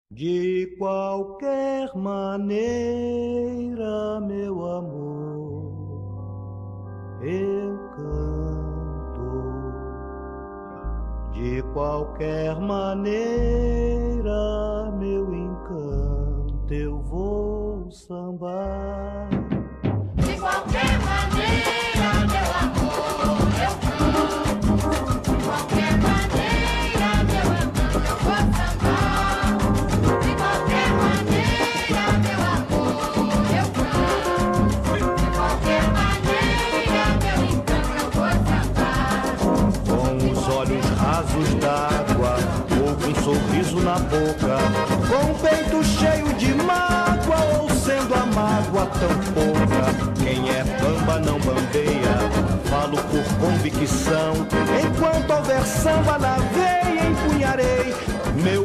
De qualquer maneira, meu amor, eu canto. De qualquer maneira, meu encanto, eu vou sambar. De qualquer maneira, meu amor, eu canto. De qualquer maneira, meu encanto, eu vou sambar. De qualquer maneira, meu amor, eu canto. De qualquer maneira, meu encanto, eu vou sambar. Com os olhos rasos d'água, ou com um sorriso na boca, com o peito cheio de mágoa, ou sendo a mágoa tão pouca. Quem é bamba não bambeia, falo por convicção. Enquanto houver samba na veia, empunharei meu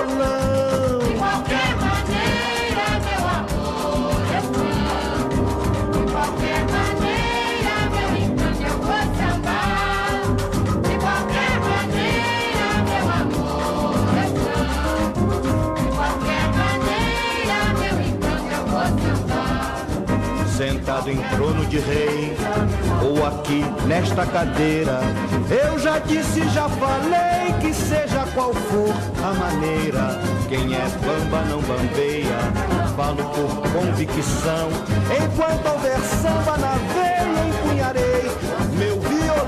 violão. De qualquer maneira, meu amor, eu canto. De qualquer maneira, meu encanto, eu vou sambar. De qualquer maneira, meu amor, eu canto. De qualquer maneira, meu encanto, eu vou sambar. Sentado em trono de rei, ou aqui nesta cadeira, eu já disse, já falei, que seja qual for a maneira. Quem é bamba não bambeia, falo por convicção. Enquanto houver samba na veia, empunharei meu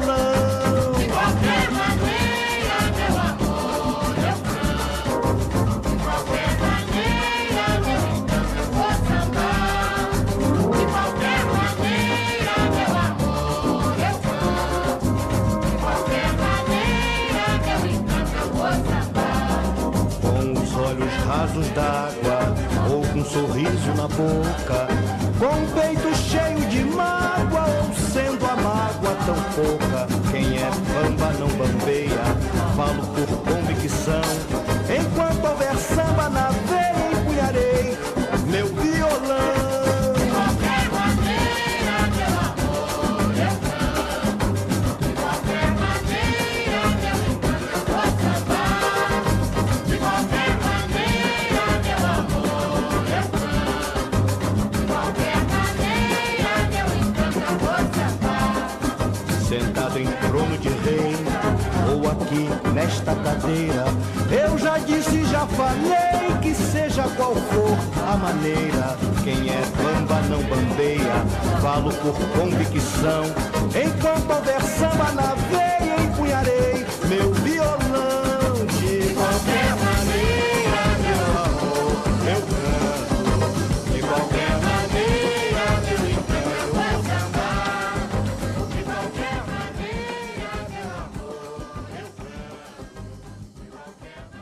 violão. De qualquer maneira, meu amor, eu canto. De qualquer maneira, meu encanto, eu vou sambar. De qualquer maneira, meu amor, eu canto. De qualquer maneira, meu encanto, eu vou sambar. Com os olhos rasos d'água, ou com um sorriso na boca, com o peito cheio de mágoa, ou sendo a mágoa tão pouca. Quem é bamba não bambeia, falo por convicção. Enquanto houver samba na veia, empunharei meu violão. De qualquer maneira, meu amor, eu canto. De qualquer maneira, meu encanto, eu vou sambar. De qualquer maneira, meu amor, eu canto. De qualquer maneira, meu encanto, eu vou sambar. Sentado em trono de rei, ou aqui nesta cadeira, eu já disse, já falei, que seja qual for a maneira. Quem é bamba não bambeia, falo por convicção. Enquanto houver samba na veia,